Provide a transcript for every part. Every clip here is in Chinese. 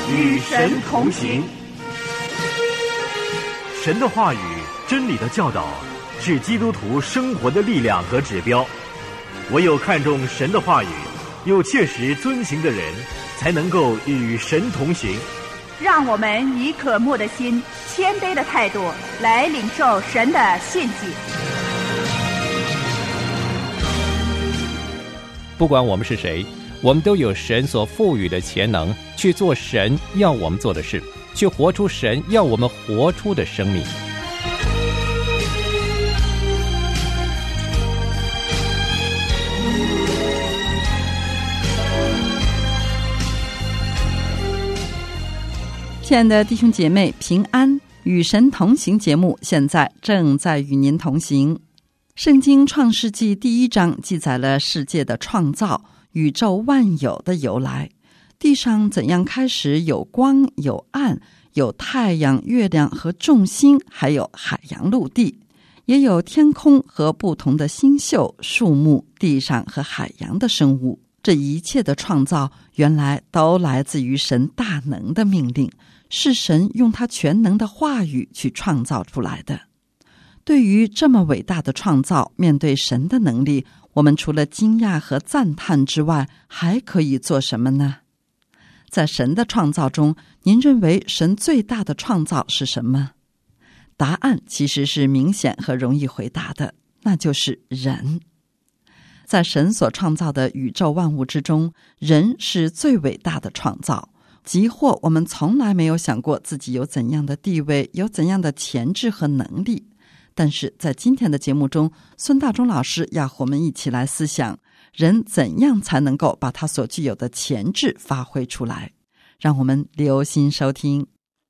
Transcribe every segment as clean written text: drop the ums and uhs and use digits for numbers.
与神同行。 神的话语、真理的教导是基督徒生活的力量和指标。唯有看重神的话语，又切实遵行的人，才能够与神同行。 让我们以渴慕的心、谦卑的态度来领受神的信息。 不管我们是谁，我们都有神所赋予的潜能，去做神要我们做的事，去活出神要我们活出的生命。 亲爱的弟兄姐妹，平安，与神同行节目现在正在与您同行。圣经创世纪第1章记载了世界的创造，宇宙万有的由来，地上怎样开始有光有暗，有太阳、月亮和众星，还有海洋陆地，也有天空和不同的星宿、树木、地上和海洋的生物。这一切的创造原来都来自于神大能的命令，是神用他全能的话语去创造出来的。对于这么伟大的创造，面对神的能力，我们除了惊讶和赞叹之外，还可以做什么呢？在神的创造中，您认为神最大的创造是什么？答案其实是明显和容易回答的，那就是人。在神所创造的宇宙万物之中，人是最伟大的创造。即或我们从来没有想过自己有怎样的地位，有怎样的潜质和能力，但是在今天的节目中，孙大中老师要和我们一起来思想，人怎样才能够把他所具有的潜质发挥出来。让我们留心收听。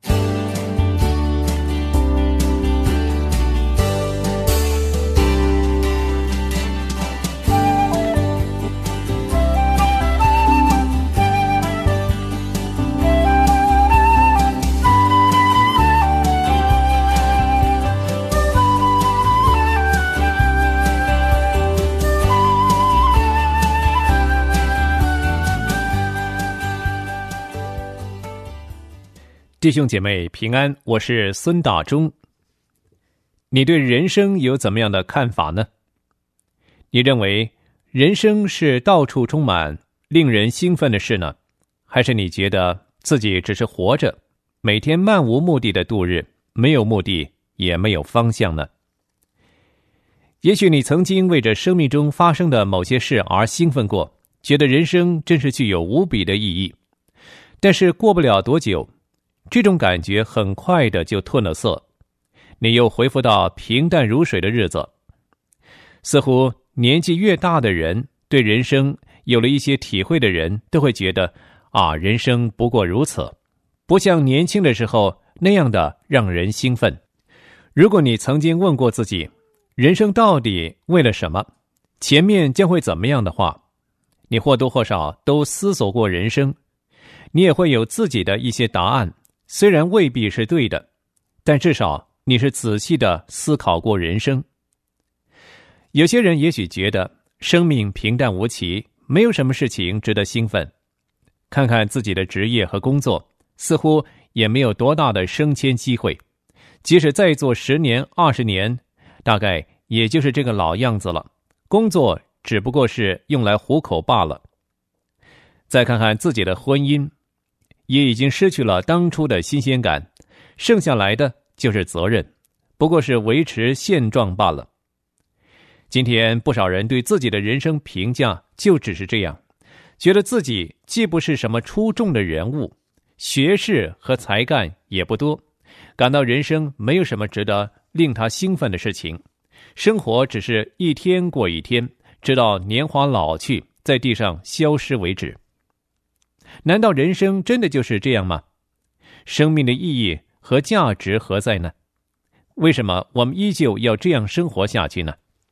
弟兄姐妹平安，我是孙大中。你对人生有怎么样的看法呢？你认为人生是到处充满令人兴奋的事呢，还是你觉得自己只是活着，每天漫无目的的度日，没有目的也没有方向呢？也许你曾经为着生命中发生的某些事而兴奋过，觉得人生真是具有无比的意义，但是过不了多久，这种感觉很快的就褪了色，你又恢复到平淡如水的日子。似乎年纪越大的人，对人生有了一些体会的人，都会觉得人生不过如此，不像年轻的时候那样的让人兴奋。如果你曾经问过自己，人生到底为了什么，前面将会怎么样的话，你或多或少都思索过人生，你也会有自己的一些答案。虽然未必是对的，但至少你是仔细的思考过人生。有些人也许觉得生命平淡无奇，没有什么事情值得兴奋。看看自己的职业和工作，似乎也没有多大的升迁机会。即使再做10年、20年，大概也就是这个老样子了。工作只不过是用来糊口罢了。再看看自己的婚姻，也已经失去了当初的新鲜感，剩下来的就是责任，不过是维持现状罢了。今天不少人对自己的人生评价就只是这样，觉得自己既不是什么出众的人物，学识和才干也不多，感到人生没有什么值得令他兴奋的事情，生活只是一天过一天，直到年华老去，在地上消失为止。难道人生真的就是这样吗？生命的意义和价值何在呢？为什么我们依旧要这样生活下去呢？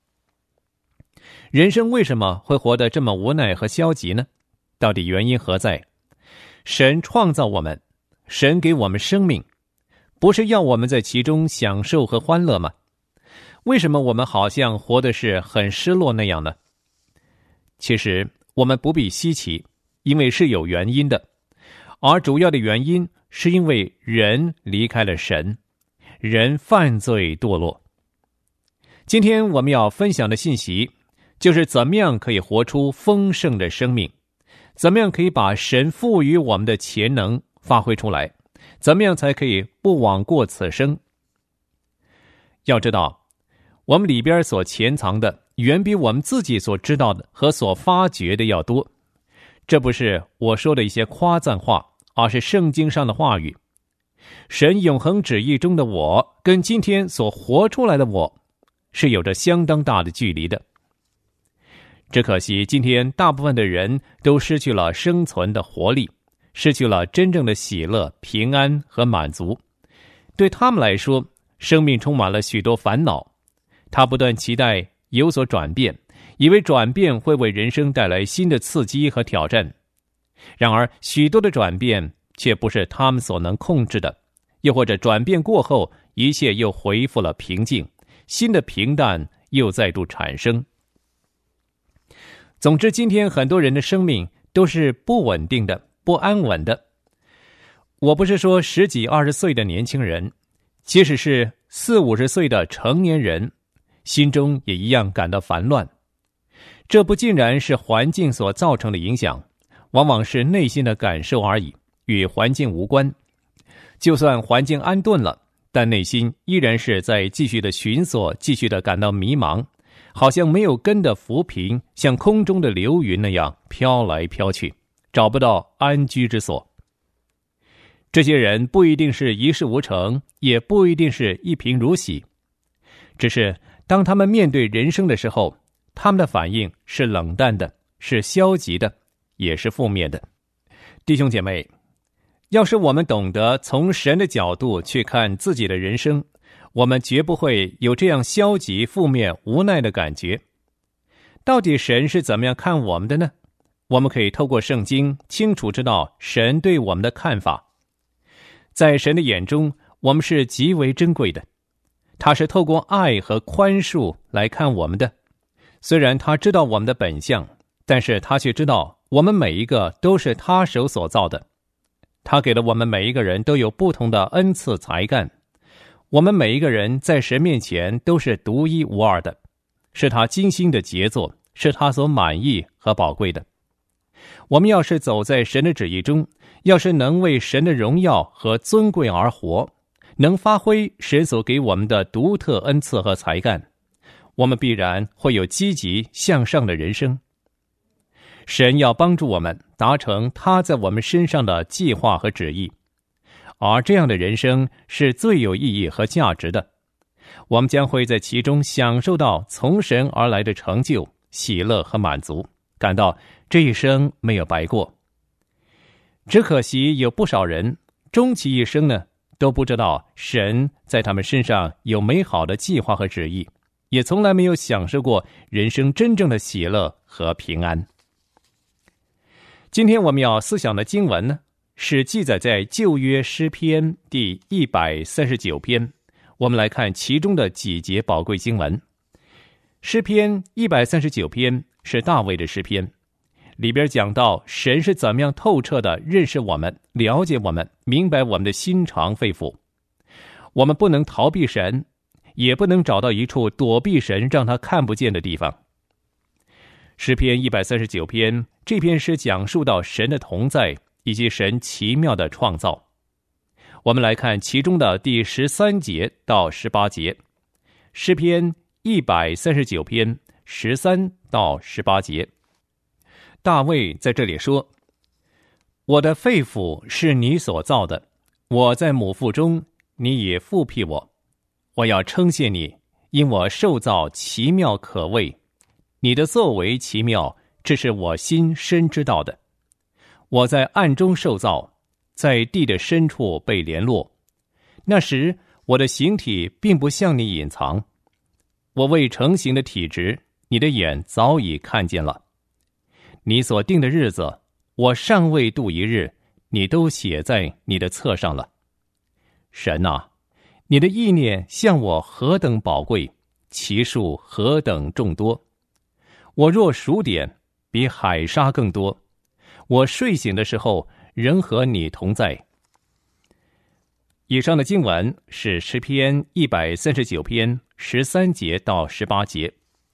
人生为什么会活得这么无奈和消极呢？到底原因何在？神创造我们，神给我们生命，不是要我们在其中享受和欢乐吗？为什么我们好像活的是很失落那样呢？其实我们不必稀奇，因为是有原因的。 而主要的原因是因为人离开了神，人犯罪堕落。今天我们要分享的信息就是怎么样可以活出丰盛的生命，怎么样可以把神赋予我们的潜能发挥出来，怎么样才可以不枉过此生。要知道，我们里边所潜藏的远比我们自己所知道的和所发掘的要多。这不是我说的一些夸赞话，而是圣经上的话语。神永恒旨意中的我跟今天所活出来的我是有着相当大的距离的。只可惜今天大部分的人都失去了生存的活力，失去了真正的喜乐、平安和满足。对他们来说，生命充满了许多烦恼，他不断期待有所转变，以为转变会为人生带来新的刺激和挑战。然而许多的转变却不是他们所能控制的，又或者转变过后一切又恢复了平静，新的平淡又再度产生。总之，今天很多人的生命都是不稳定的、不安稳的。我不是说10几20岁的年轻人，即使是40、50岁的成年人，心中也一样感到烦乱。这不尽然是环境所造成的影响，往往是内心的感受而已，与环境无关。就算环境安顿了，但内心依然是在继续的寻索，继续的感到迷茫，好像没有根的浮萍，像空中的流云那样飘来飘去，找不到安居之所。这些人不一定是一事无成，也不一定是一贫如洗，只是当他们面对人生的时候，他们的反应是冷淡的，是消极的，也是负面的。弟兄姐妹，要是我们懂得从神的角度去看自己的人生，我们绝不会有这样消极、负面、无奈的感觉。到底神是怎么样看我们的呢？我们可以透过圣经清楚知道神对我们的看法。在神的眼中，我们是极为珍贵的，他是透过爱和宽恕来看我们的。虽然他知道我们的本相，但是他却知道我们每一个都是他手所造的。他给了我们每一个人都有不同的恩赐才干，我们每一个人在神面前都是独一无二的，是他精心的杰作，是他所满意和宝贵的。我们要是走在神的旨意中，要是能为神的荣耀和尊贵而活，能发挥神所给我们的独特恩赐和才干，我们必然会有积极向上的人生。神要帮助我们达成他在我们身上的计划和旨意，而这样的人生是最有意义和价值的。我们将会在其中享受到从神而来的成就、喜乐和满足，感到这一生没有白过。只可惜有不少人终其一生呢，都不知道神在他们身上有美好的计划和旨意，也从来没有享受过人生真正的喜乐和平安。今天我们要思想的经文呢，是记载在旧约诗篇第139篇。我们来看其中的几节宝贵经文。诗篇139篇是大卫的诗篇，里边讲到神是怎么样透彻的认识我们，了解我们，明白我们的心肠肺腑。我们不能逃避神，也不能找到一处躲避神让他看不见的地方。诗篇139篇这篇诗讲述到神的同在以及神奇妙的创造。我们来看其中的第13节到18节。诗篇139篇13到18节。大卫在这里说：我的肺腑是你所造的，我在母腹中，你也复辟我。我要称谢你，因我受造奇妙可畏。你的作为奇妙，这是我心深知道的。我在暗中受造，在地的深处被联络。那时我的形体并不向你隐藏，我未成形的体质，你的眼早已看见了。你所定的日子，我尚未度一日，你都写在你的册上了。神啊，你的意念向我何等宝贵，其数何等众多。我若数点，比海沙更多。我睡醒的时候， 仍和你同在。以上的经文是诗篇139篇13节到18节。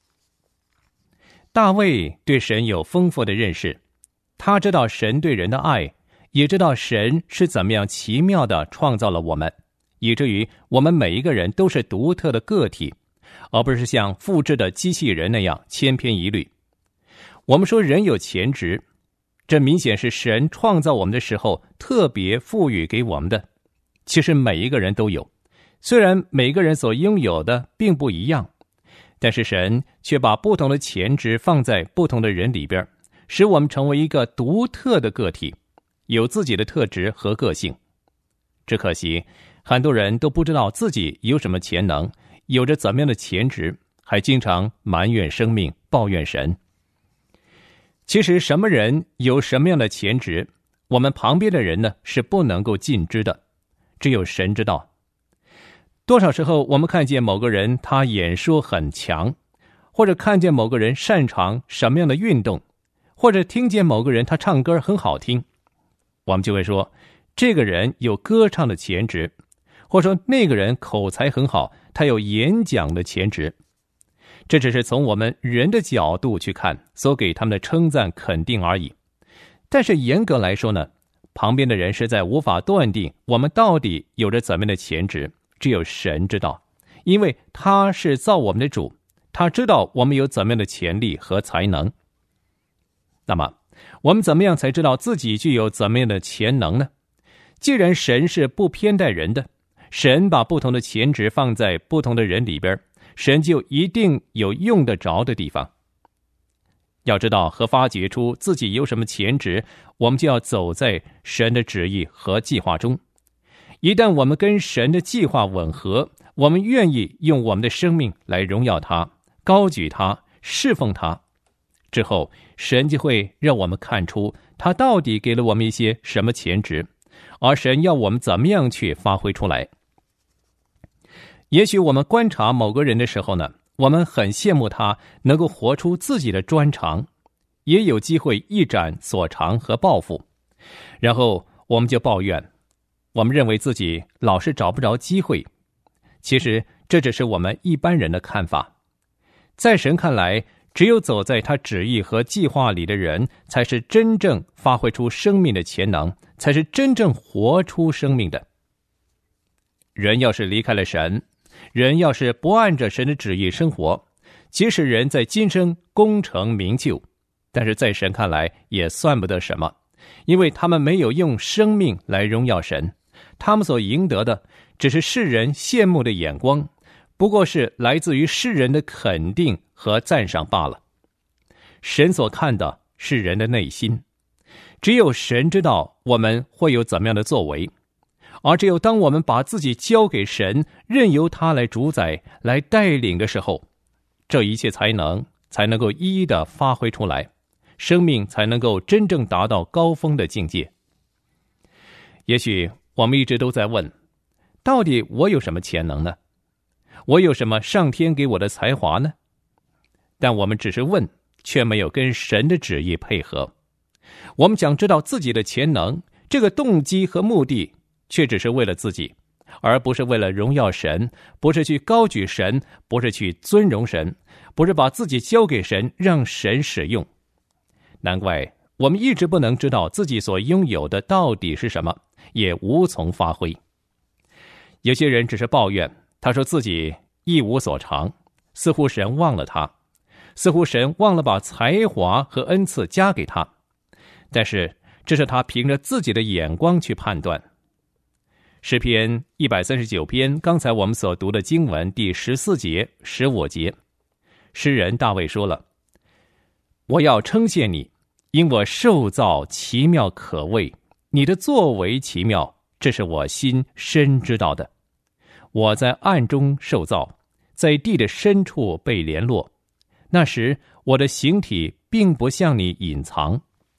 大卫对神有丰富的认识，他知道神对人的爱，也知道神是怎么样奇妙地创造了我们，以至于我们每一个人都是独特的个体，而不是像复制的机器人那样千篇一律。我们说人有潜质，这明显是神创造我们的时候特别赋予给我们的。其实每一个人都有，虽然每个人所拥有的并不一样，但是神却把不同的潜质放在不同的人里边，使我们成为一个独特的个体，有自己的特质和个性。只可惜很多人都不知道自己有什么潜能，有着怎么样的潜质，还经常埋怨生命，抱怨神。其实什么人有什么样的潜质，我们旁边的人呢是不能够尽知的，只有神知道。多少时候我们看见某个人他演说很强，或者看见某个人擅长什么样的运动，或者听见某个人他唱歌很好听，我们就会说这个人有歌唱的潜质，或者说那个人口才很好，他有演讲的潜质。这只是从我们人的角度去看所给他们的称赞肯定而已。但是严格来说呢，旁边的人实在无法断定我们到底有着怎么样的潜质，只有神知道，因为他是造我们的主，他知道我们有怎么样的潜力和才能。那么我们怎么样才知道自己具有怎么样的潜能呢？既然神是不偏待人的，神把不同的潜质放在不同的人里边，神就一定有用得着的地方。要知道和发掘出自己有什么潜质，我们就要走在神的旨意和计划中。一旦我们跟神的计划吻合，我们愿意用我们的生命来荣耀他，高举他，侍奉他，之后神就会让我们看出他到底给了我们一些什么潜质，而神要我们怎么样去发挥出来。也许我们观察某个人的时候呢，我们很羡慕他能够活出自己的专长，也有机会一展所长和抱负，然后我们就抱怨，我们认为自己老是找不着机会。其实这只是我们一般人的看法，在神看来，只有走在他旨意和计划里的人，才是真正发挥出生命的潜能，才是真正活出生命的。人要是离开了神，人要是不按着神的旨意生活，即使人在今生功成名就，但是在神看来也算不得什么，因为他们没有用生命来荣耀神，他们所赢得的只是世人羡慕的眼光，不过是来自于世人的肯定和赞赏罢了。神所看的是人的内心，只有神知道我们会有怎么样的作为，而只有当我们把自己交给神，任由他来主宰，来带领的时候，这一切才能够一一的发挥出来，生命才能够真正达到高峰的境界。也许我们一直都在问，到底我有什么潜能呢？我有什么上天给我的才华呢？但我们只是问，却没有跟神的旨意配合。我们想知道自己的潜能，这个动机和目的却只是为了自己，而不是为了荣耀神，不是去高举神，不是去尊荣神，不是把自己交给神，让神使用。难怪我们一直不能知道自己所拥有的到底是什么，也无从发挥。有些人只是抱怨，他说自己一无所长，似乎神忘了他，似乎神忘了把才华和恩赐加给他，但是这是他凭着自己的眼光去判断。诗篇139篇，刚才我们所读的经文第14节、15节，诗人大卫说了：我要称谢你，因我受造奇妙可畏，你的作为奇妙，这是我心深知道的。我在暗中受造，在地的深处被联络，那时我的形体并不向你隐藏。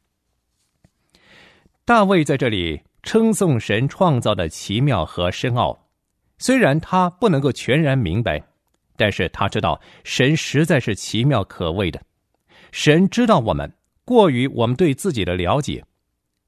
大卫在这里称颂神创造的奇妙和深奥，虽然他不能够全然明白，但是他知道神实在是奇妙可畏的。神知道我们，过于我们对自己的了解。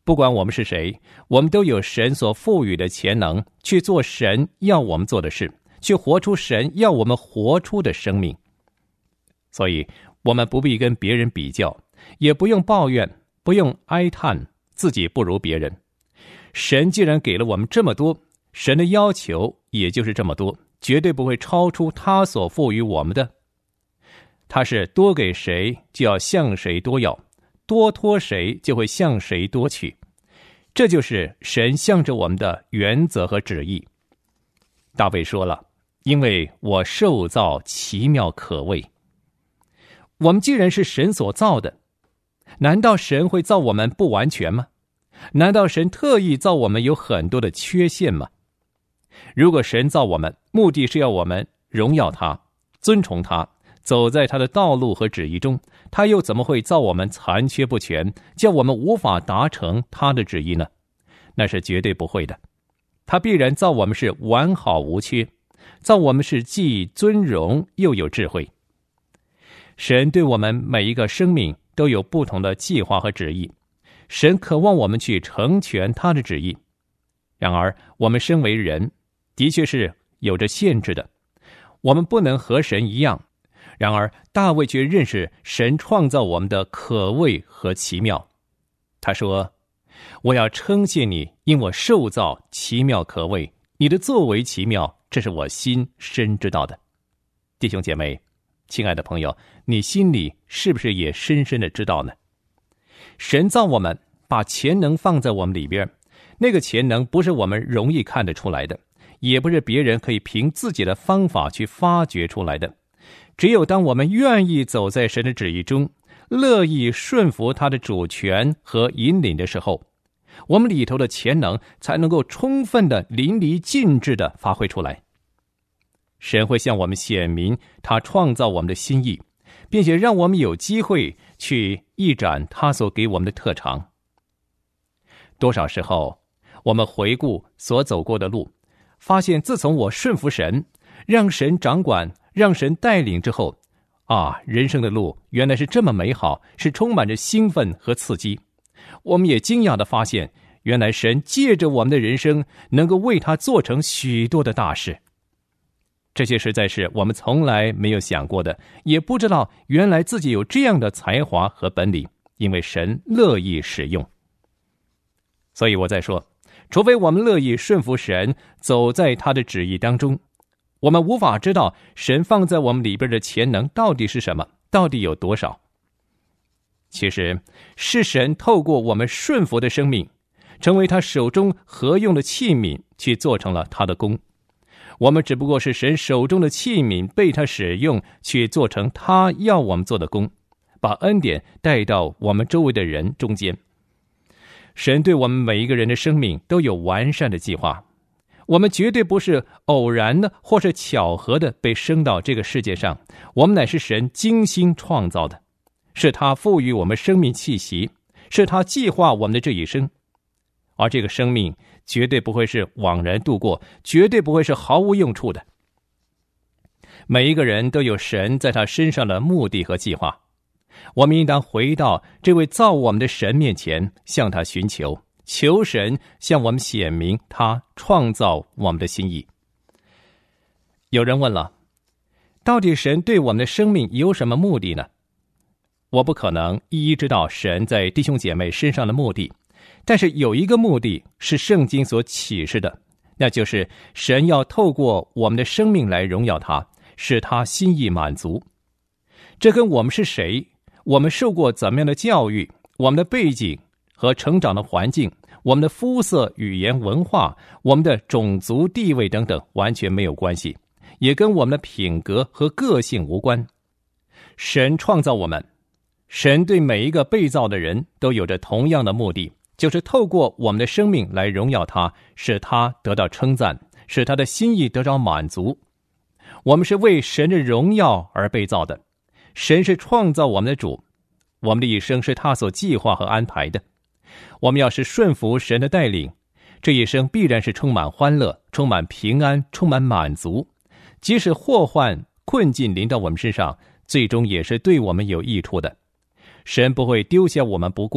不管我们是谁，我们都有神所赋予的潜能，去做神要我们做的事，去活出神要我们活出的生命。所以我们不必跟别人比较，也不用抱怨，不用哀叹自己不如别人。神既然给了我们这么多，神的要求也就是这么多，绝对不会超出他所赋予我们的。他是多给谁就要向谁多要，多托谁就会向谁多去，这就是神向着我们的原则和旨意。大卫说了，因为我受造奇妙可畏。我们既然是神所造的，难道神会造我们不完全吗？难道神特意造我们有很多的缺陷吗？如果神造我们，目的是要我们荣耀他，尊崇他，走在他的道路和旨意中，他又怎么会造我们残缺不全，叫我们无法达成他的旨意呢？那是绝对不会的。他必然造我们是完好无缺，造我们是既尊荣又有智慧。神对我们每一个生命都有不同的计划和旨意，神渴望我们去成全他的旨意。然而我们身为人，的确是有着限制的，我们不能和神一样。然而大卫却认识神创造我们的可畏和奇妙。他说，我要称谢你，因我受造奇妙可畏，你的作为奇妙，这是我心深知道的。弟兄姐妹，亲爱的朋友，你心里是不是也深深的知道呢？神造我们，把潜能放在我们里边，那个潜能不是我们容易看得出来的，也不是别人可以凭自己的方法去发掘出来的。只有当我们愿意走在神的旨意中，乐意顺服他的主权和引领的时候，我们里头的潜能才能够充分的淋漓尽致的发挥出来。神会向我们显明他创造我们的心意，并且让我们有机会去一展他所给我们的特长。多少时候我们回顾所走过的路，发现自从我顺服神，让神掌管，让神带领之后，人生的路原来是这么美好，是充满着兴奋和刺激。我们也惊讶地发现，原来神借着我们的人生能够为他做成许多的大事。这些实在是我们从来没有想过的，也不知道原来自己有这样的才华和本领，因为神乐意使用。所以我在说，除非我们乐意顺服神，走在他的旨意当中，我们无法知道神放在我们里边的潜能到底是什么，到底有多少。其实是神透过我们顺服的生命，成为他手中合用的器皿，去做成了他的工。我们只不过是神手中的器皿，被他使用，去做成他要我们做的工，把恩典带到我们周围的人中间。神对我们每一个人的生命都有完善的计划，我们绝对不是偶然的或是巧合的被生到这个世界上，我们乃是神精心创造的，是他赋予我们生命气息，是他计划我们的这一生。而这个生命绝对不会是枉然度过，绝对不会是毫无用处的。每一个人都有神在他身上的目的和计划，我们应当回到这位造我们的神面前，向他寻求，求神向我们显明他创造我们的心意。有人问了，到底神对我们的生命有什么目的呢？我不可能一一知道神在弟兄姐妹身上的目的，但是有一个目的是圣经所启示的，那就是神要透过我们的生命来荣耀他，使他心意满足。这跟我们是谁，我们受过怎么样的教育，我们的背景和成长的环境，我们的肤色、语言、文化，我们的种族地位等等完全没有关系，也跟我们的品格和个性无关。神创造我们，神对每一个被造的人都有着同样的目的，就是透过我们的生命来荣耀他，使他得到称赞，使他的心意得到满足。我们是为神的荣耀而被造的，神是创造我们的主，我们的一生是他所计划和安排的。我们要是顺服神的带领，这一生必然是充满欢乐，充满平安，充满满足。即使祸患困境临到我们身上，最终也是对我们有益处的。神不会丢下我们不顾，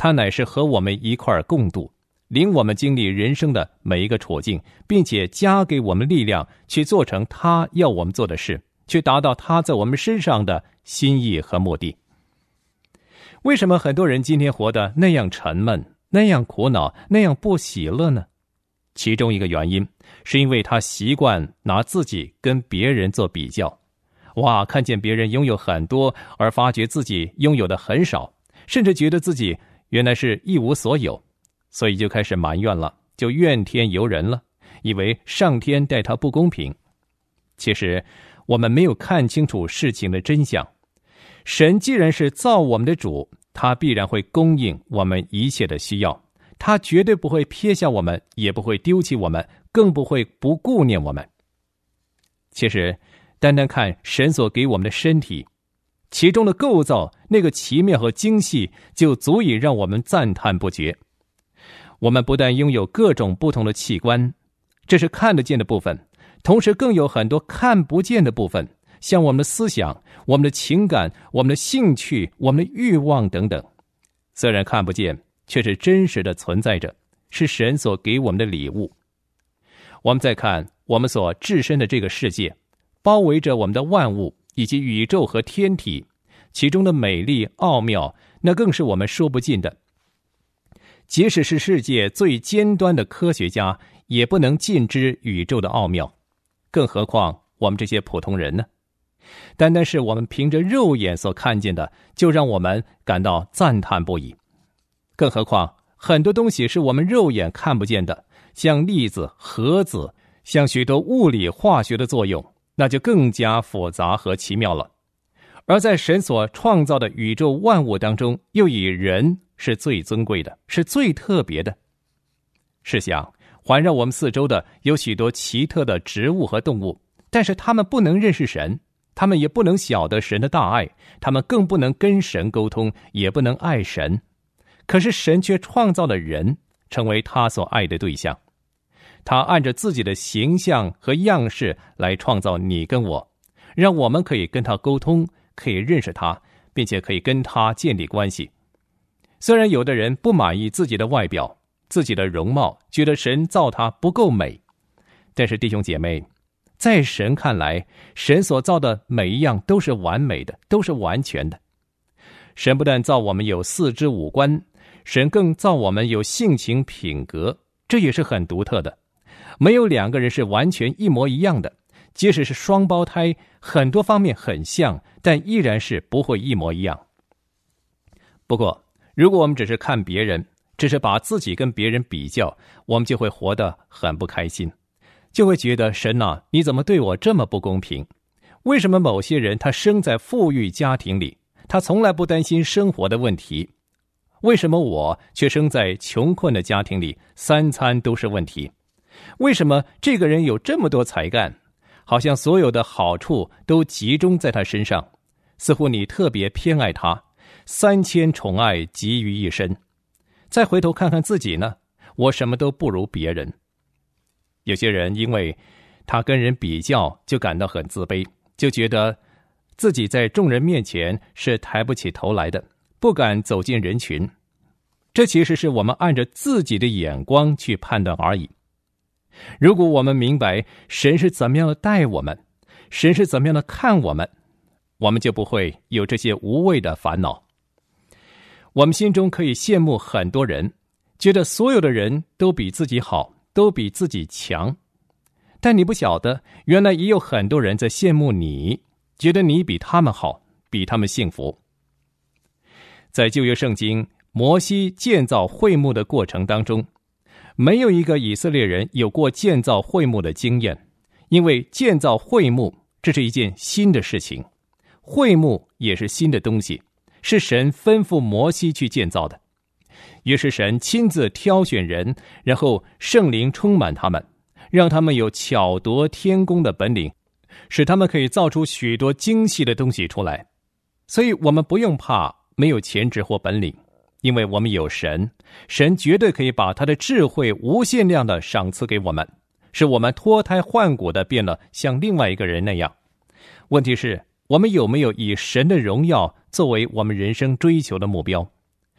他乃是和我们一块儿共度，领我们经历人生的每一个处境，并且加给我们力量去做成他要我们做的事，去达到他在我们身上的心意和目的。为什么很多人今天活得那样沉闷，那样苦恼，那样不喜乐呢？其中一个原因是因为他习惯拿自己跟别人做比较，看见别人拥有很多，而发觉自己拥有的很少，甚至觉得自己原来是一无所有，所以就开始埋怨了，就怨天尤人了，以为上天待他不公平。其实我们没有看清楚事情的真相。神既然是造我们的主，他必然会供应我们一切的需要，他绝对不会撇下我们，也不会丢弃我们，更不会不顾念我们。其实单单看神所给我们的身体，其中的构造，那个奇妙和精细，就足以让我们赞叹不绝。我们不但拥有各种不同的器官，这是看得见的部分，同时更有很多看不见的部分，像我们的思想、我们的情感、我们的兴趣、我们的欲望等等。虽然看不见，却是真实的存在着，是神所给我们的礼物。我们再看我们所置身的这个世界，包围着我们的万物以及宇宙和天体，其中的美丽奥妙，那更是我们说不尽的。即使是世界最尖端的科学家，也不能尽知宇宙的奥妙，更何况我们这些普通人呢？单单是我们凭着肉眼所看见的，就让我们感到赞叹不已。更何况很多东西是我们肉眼看不见的，像粒子、核子，像许多物理化学的作用，那就更加复杂和奇妙了。而在神所创造的宇宙万物当中，又以人是最尊贵的，是最特别的。试想，环绕我们四周的有许多奇特的植物和动物，但是他们不能认识神，他们也不能晓得神的大爱，他们更不能跟神沟通，也不能爱神。可是神却创造了人，成为他所爱的对象。他按着自己的形象和样式来创造你跟我，让我们可以跟他沟通，可以认识他，并且可以跟他建立关系。虽然有的人不满意自己的外表、自己的容貌，觉得神造他不够美，但是弟兄姐妹，在神看来，神所造的每一样都是完美的，都是完全的。神不但造我们有四肢五官，神更造我们有性情品格，这也是很独特的。没有两个人是完全一模一样的，即使是双胞胎，很多方面很像，但依然是不会一模一样。不过如果我们只是看别人，只是把自己跟别人比较，我们就会活得很不开心，就会觉得神啊，你怎么对我这么不公平？为什么某些人他生在富裕家庭里，他从来不担心生活的问题？为什么我却生在穷困的家庭里，三餐都是问题？为什么这个人有这么多才干，好像所有的好处都集中在他身上，似乎你特别偏爱他，3000宠爱集于一身。再回头看看自己呢，我什么都不如别人。有些人因为他跟人比较，就感到很自卑，就觉得自己在众人面前是抬不起头来的，不敢走进人群。这其实是我们按着自己的眼光去判断而已。如果我们明白神是怎么样的待我们，神是怎么样的看我们，我们就不会有这些无谓的烦恼。我们心中可以羡慕很多人，觉得所有的人都比自己好，都比自己强。但你不晓得，原来也有很多人在羡慕你，觉得你比他们好，比他们幸福。在旧约圣经，摩西建造会幕的过程当中，没有一个以色列人有过建造会幕的经验，因为建造会幕这是一件新的事情，会幕也是新的东西，是神吩咐摩西去建造的。于是神亲自挑选人，然后圣灵充满他们，让他们有巧夺天工的本领，使他们可以造出许多精细的东西出来。所以我们不用怕没有潜质或本领，因为我们有神，神绝对可以把他的智慧无限量的赏赐给我们，使我们脱胎换骨的变了像另外一个人那样。问题是，我们有没有以神的荣耀作为我们人生追求的目标？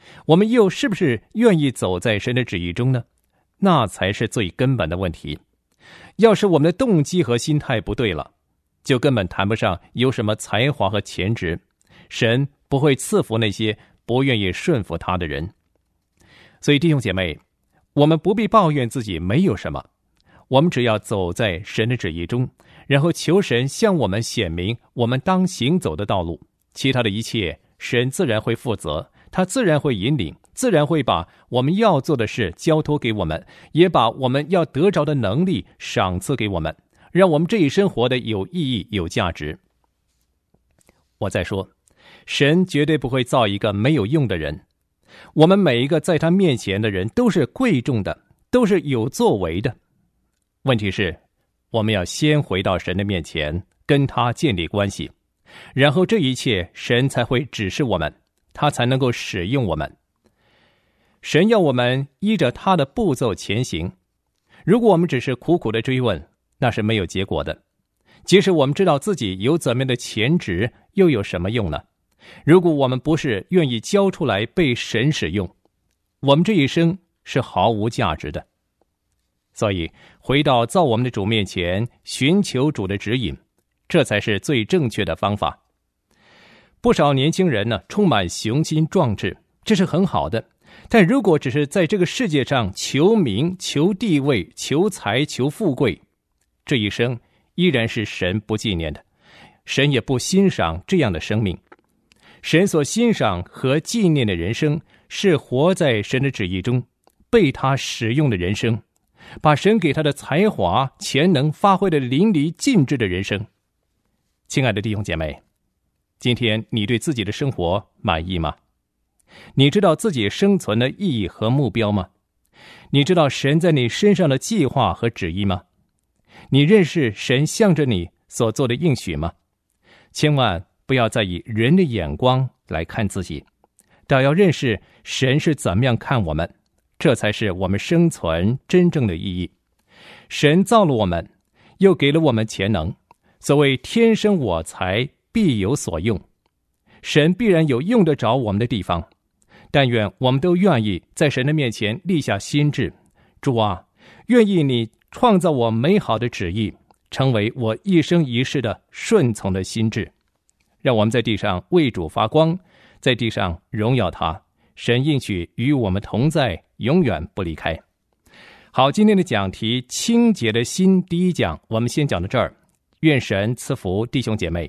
我们又是不是愿意走在神的旨意中呢？那才是最根本的问题。要是我们的动机和心态不对了，就根本谈不上有什么才华和潜质，神不会赐福那些不愿意顺服他的人。所以弟兄姐妹，我们不必抱怨自己没有什么，我们只要走在神的旨意中，然后求神向我们显明我们当行走的道路，其他的一切神自然会负责，他自然会引领，自然会把我们要做的事交托给我们，也把我们要得着的能力赏赐给我们，让我们这一生活得有意义有价值。我再说，神绝对不会造一个没有用的人，我们每一个在他面前的人都是贵重的，都是有作为的。问题是，我们要先回到神的面前，跟他建立关系，然后这一切神才会指示我们，他才能够使用我们。神要我们依着他的步骤前行，如果我们只是苦苦的追问，那是没有结果的。即使我们知道自己有怎么样的潜质，又有什么用呢？如果我们不是愿意交出来被神使用，我们这一生是毫无价值的。所以回到造我们的主面前，寻求主的指引，这才是最正确的方法。不少年轻人呢，充满雄心壮志，这是很好的，但如果只是在这个世界上求名、求地位、求财、求富贵，这一生依然是神不纪念的，神也不欣赏这样的生命。神所欣赏和纪念的人生，是活在神的旨意中，被他使用的人生，把神给他的才华、潜能发挥得淋漓尽致的人生。亲爱的弟兄姐妹，今天你对自己的生活满意吗？你知道自己生存的意义和目标吗？你知道神在你身上的计划和旨意吗？你认识神向着你所做的应许吗？千万不要再以人的眼光来看自己，倒要认识神是怎么样看我们，这才是我们生存真正的意义。神造了我们，又给了我们潜能，所谓天生我材必有所用，神必然有用得着我们的地方。但愿我们都愿意在神的面前立下心志，主啊，愿意你创造我美好的旨意，成为我一生一世的顺从的心志，让我们在地上为主发光，在地上荣耀他。神应许与我们同在，永远不离开。好，今天的讲题清洁的心第一讲，我们先讲到这儿。愿神赐福弟兄姐妹。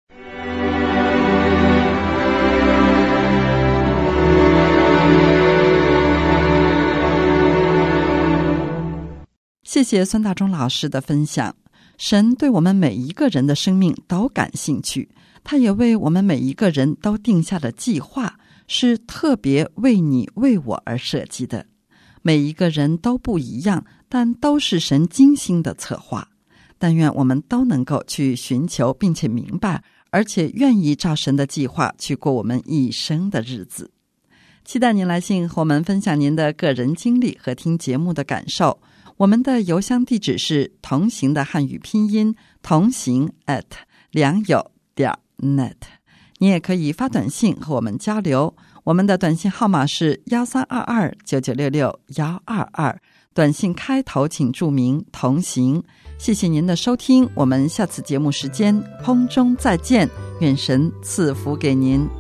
谢谢孙大中老师的分享。神对我们每一个人的生命都感兴趣，他也为我们每一个人都定下了计划，是特别为你为我而设计的。每一个人都不一样，但都是神精心的策划。但愿我们都能够去寻求并且明白，而且愿意照神的计划去过我们一生的日子。期待您来信和我们分享您的个人经历和听节目的感受。我们的邮箱地址是同行的汉语拼音同行@良友.net。你也可以发短信和我们交流，我们的短信号码是132299662122，短信开头请注明同行。谢谢您的收听，我们下次节目时间空中再见，愿神赐福给您。